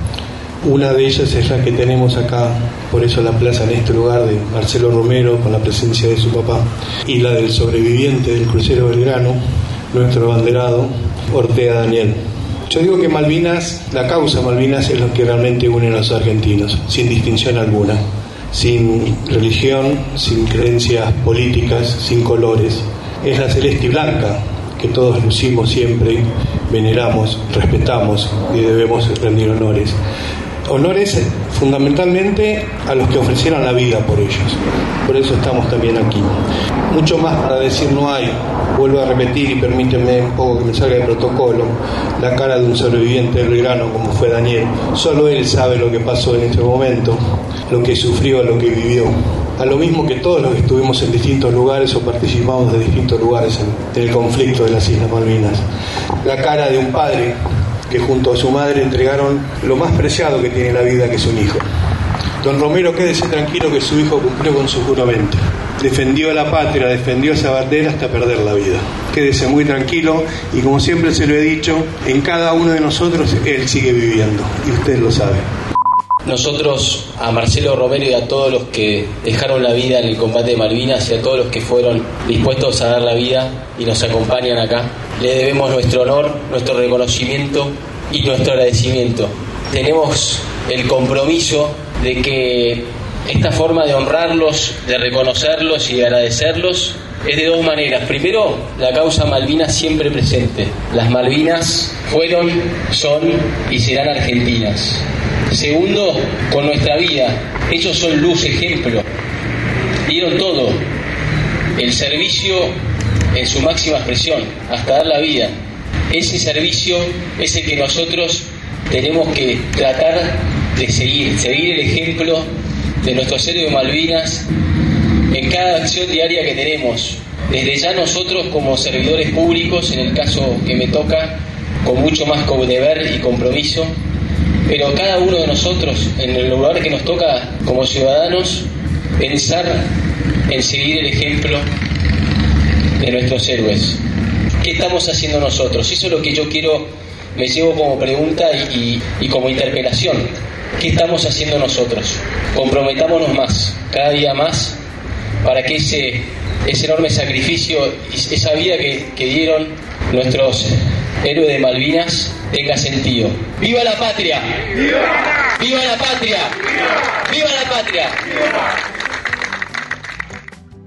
Una de ellas es la que tenemos acá, por eso la plaza en este lugar, de Marcelo Romero, con la presencia de su papá, y la del sobreviviente del crucero Belgrano, nuestro abanderado, Ortega Daniel. Yo digo que Malvinas, la causa Malvinas, es lo que realmente une a los argentinos, sin distinción alguna, sin religión, sin creencias políticas, sin colores. Es la celeste y blanca que todos lucimos siempre, veneramos, respetamos y debemos rendir honores. Honores fundamentalmente a los que ofrecieron la vida por ellos. Por eso estamos también aquí. Mucho más para decir no hay. Vuelvo a repetir y permíteme un poco que me salga de protocolo. La cara de un sobreviviente del Belgrano como fue Daniel. Solo él sabe lo que pasó en ese momento, lo que sufrió, lo que vivió. A lo mismo que todos los que estuvimos en distintos lugares o participamos de distintos lugares en el conflicto de las Islas Malvinas. La cara de un padre que junto a su madre entregaron lo más preciado que tiene la vida, que es un hijo. Don Romero, quédese tranquilo que su hijo cumplió con su juramento. Defendió a la patria, defendió esa bandera hasta perder la vida. Quédese muy tranquilo y, como siempre se lo he dicho, en cada uno de nosotros él sigue viviendo y usted lo sabe. Nosotros, a Marcelo Romero y a todos los que dejaron la vida en el combate de Malvinas y a todos los que fueron dispuestos a dar la vida y nos acompañan acá, le debemos nuestro honor, nuestro reconocimiento y nuestro agradecimiento. Tenemos el compromiso de que esta forma de honrarlos, de reconocerlos y de agradecerlos es de dos maneras. Primero, la causa Malvinas siempre presente. Las Malvinas fueron, son y serán argentinas. Segundo, con nuestra vida. Ellos son luz, ejemplo. Dieron todo. El servicio en su máxima expresión, hasta dar la vida. Ese servicio es el que nosotros tenemos que tratar de seguir el ejemplo de nuestros héroes de Malvinas en cada acción diaria que tenemos. Desde ya nosotros como servidores públicos, en el caso que me toca, con mucho más deber y compromiso, pero cada uno de nosotros, en el lugar que nos toca como ciudadanos, pensar en seguir el ejemplo de nuestros héroes. ¿Qué estamos haciendo nosotros? Eso es lo que yo quiero, me llevo como pregunta y como interpelación. ¿Qué estamos haciendo nosotros? Comprometámonos más, cada día más, para que ese enorme sacrificio y esa vida que dieron nuestros héroes de Malvinas tenga sentido. ¡Viva la patria! ¡Viva! ¡Viva la patria! ¡Viva! ¡Viva la patria! ¡Viva!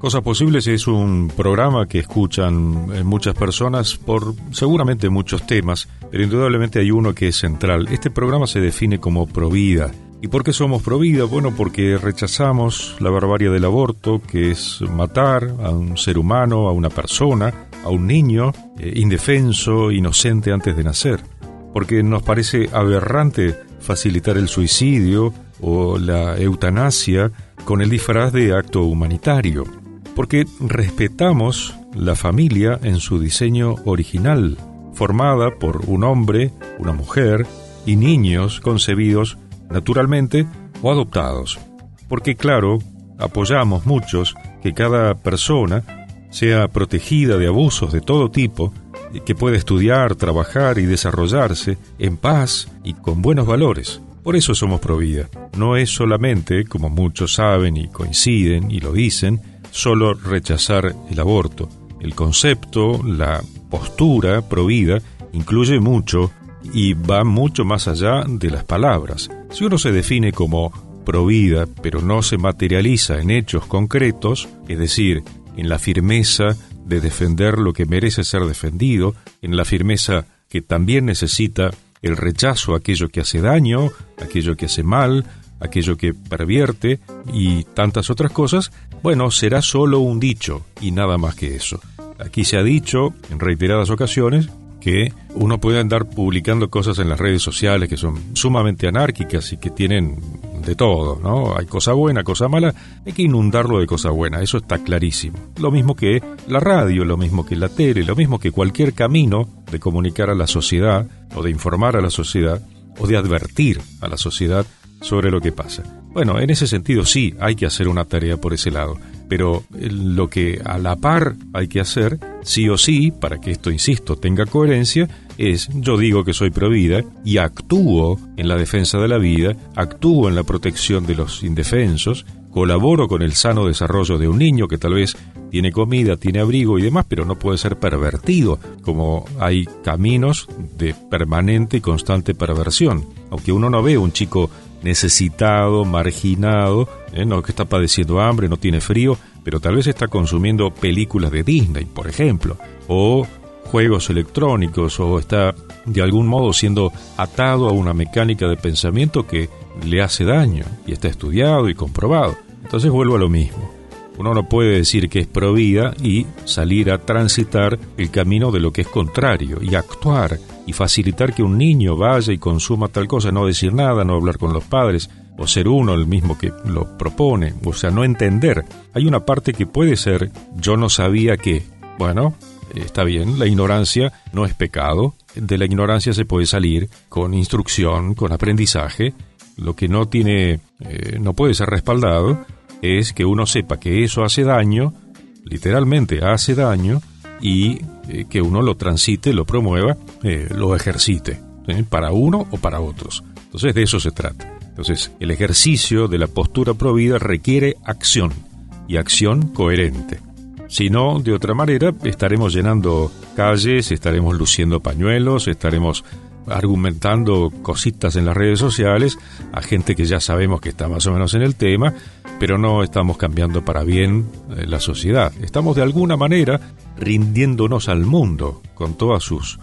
Cosas Posibles es un programa que escuchan muchas personas por seguramente muchos temas, pero indudablemente hay uno que es central. Este programa se define como Provida. ¿Y por qué somos Provida? Bueno, porque rechazamos la barbarie del aborto, que es matar a un ser humano, a una persona, a un niño, indefenso, inocente antes de nacer. Porque nos parece aberrante facilitar el suicidio o la eutanasia con el disfraz de acto humanitario. Porque respetamos la familia en su diseño original, formada por un hombre, una mujer y niños concebidos naturalmente o adoptados. Porque claro, apoyamos muchos que cada persona sea protegida de abusos de todo tipo, que pueda estudiar, trabajar y desarrollarse en paz y con buenos valores. Por eso somos Provida. No es solamente, como muchos saben y coinciden y lo dicen, solo rechazar el aborto. El concepto, la postura Provida incluye mucho y va mucho más allá de las palabras. Si uno se define como Provida, pero no se materializa en hechos concretos, es decir, en la firmeza de defender lo que merece ser defendido, en la firmeza que también necesita el rechazo a aquello que hace daño, aquello que hace mal, aquello que pervierte y tantas otras cosas, bueno, será solo un dicho y nada más que eso. Aquí se ha dicho en reiteradas ocasiones que uno puede andar publicando cosas en las redes sociales que son sumamente anárquicas y que tienen de todo, ¿no? Hay cosa buena, cosa mala, hay que inundarlo de cosa buena, eso está clarísimo. Lo mismo que la radio, lo mismo que la tele, lo mismo que cualquier camino de comunicar a la sociedad o de informar a la sociedad o de advertir a la sociedad sobre lo que pasa. Bueno, en ese sentido sí, hay que hacer una tarea por ese lado, pero lo que a la par hay que hacer, sí o sí, para que esto, insisto, tenga coherencia, es, yo digo que soy Provida y actúo en la defensa de la vida, actúo en la protección de los indefensos, colaboro con el sano desarrollo de un niño que tal vez tiene comida, tiene abrigo y demás, pero no puede ser pervertido, como hay caminos de permanente y constante perversión. Aunque uno no ve un chico necesitado, marginado, no que está padeciendo hambre, no tiene frío, pero tal vez está consumiendo películas de Disney, por ejemplo, o juegos electrónicos, o está de algún modo siendo atado a una mecánica de pensamiento que le hace daño, y está estudiado y comprobado. Entonces vuelvo a lo mismo. Uno no puede decir que es Provida y salir a transitar el camino de lo que es contrario, y actuar y facilitar que un niño vaya y consuma tal cosa, no decir nada, no hablar con los padres, o ser uno el mismo que lo propone, o sea, no entender. Hay una parte que puede ser, yo no sabía que, bueno, está bien, la ignorancia no es pecado, de la ignorancia se puede salir con instrucción, con aprendizaje. Lo que no tiene, no puede ser respaldado es que uno sepa que eso hace daño, literalmente hace daño, y que uno lo transite, lo promueva, lo ejercite, para uno o para otros. Entonces de eso se trata. Entonces el ejercicio de la postura Provida requiere acción, y acción coherente. Si no, de otra manera, estaremos llenando calles, estaremos luciendo pañuelos, estaremos argumentando cositas en las redes sociales a gente que ya sabemos que está más o menos en el tema, pero no estamos cambiando para bien la sociedad. Estamos de alguna manera rindiéndonos al mundo con todos sus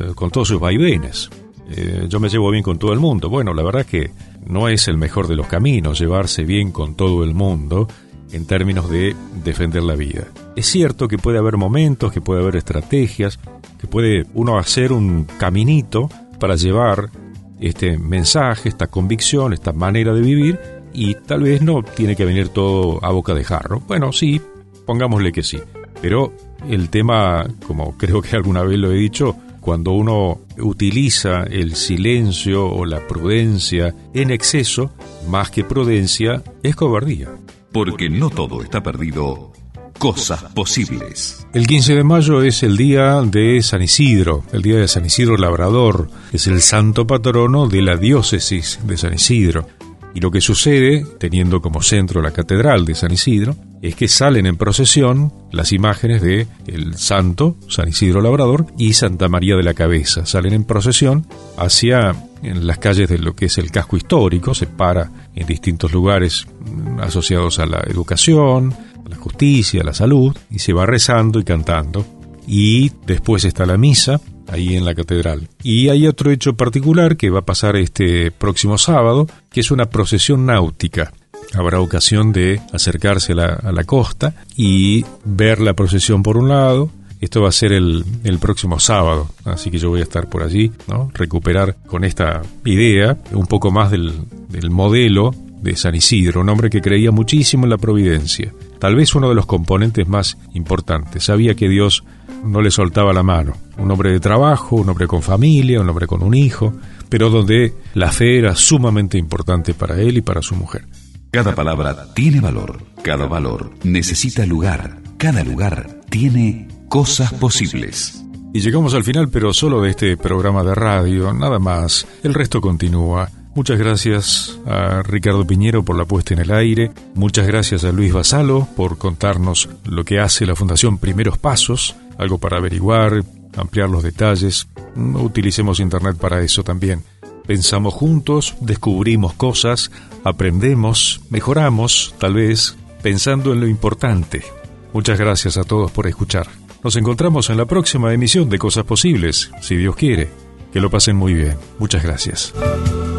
vaivenes. Yo me llevo bien con todo el mundo. Bueno, la verdad es que no es el mejor de los caminos llevarse bien con todo el mundo en términos de defender la vida. Es cierto que puede haber momentos, que puede haber estrategias, que puede uno hacer un caminito para llevar este mensaje, esta convicción, esta manera de vivir, y tal vez no tiene que venir todo a boca de jarro. Bueno, sí, pongámosle que sí. Pero el tema, como creo que alguna vez lo he dicho, cuando uno utiliza el silencio o la prudencia en exceso, más que prudencia, es cobardía. Porque no todo está perdido. Cosas Posibles. El 15 de mayo es el día de San Isidro, el día de San Isidro Labrador. Es el santo patrono de la diócesis de San Isidro. Y lo que sucede, teniendo como centro la catedral de San Isidro, es que salen en procesión las imágenes de el santo San Isidro Labrador y Santa María de la Cabeza. Salen en procesión hacia en las calles de lo que es el casco histórico, se para en distintos lugares asociados a la educación, la justicia, la salud, y se va rezando y cantando. Y después está la misa, ahí en la catedral. Y hay otro hecho particular que va a pasar este próximo sábado, que es una procesión náutica. Habrá ocasión de acercarse a la costa y ver la procesión por un lado. Esto va a ser el próximo sábado, así que yo voy a estar por allí, ¿no? Recuperar con esta idea un poco más del modelo de San Isidro, un hombre que creía muchísimo en la providencia. Tal vez uno de los componentes más importantes. Sabía que Dios no le soltaba la mano. Un hombre de trabajo, un hombre con familia, un hombre con un hijo, pero donde la fe era sumamente importante para él y para su mujer. Cada palabra tiene valor, cada valor necesita lugar, cada lugar tiene cosas posibles. Y llegamos al final, pero solo de este programa de radio, nada más. El resto continúa. Muchas gracias a Ricardo Piñero por la puesta en el aire. Muchas gracias a Luis Basalo por contarnos lo que hace la Fundación Primeros Pasos, algo para averiguar, ampliar los detalles. Utilicemos Internet para eso también. Pensamos juntos, descubrimos cosas, aprendemos, mejoramos, tal vez, pensando en lo importante. Muchas gracias a todos por escuchar. Nos encontramos en la próxima emisión de Cosas Posibles, si Dios quiere. Que lo pasen muy bien. Muchas gracias.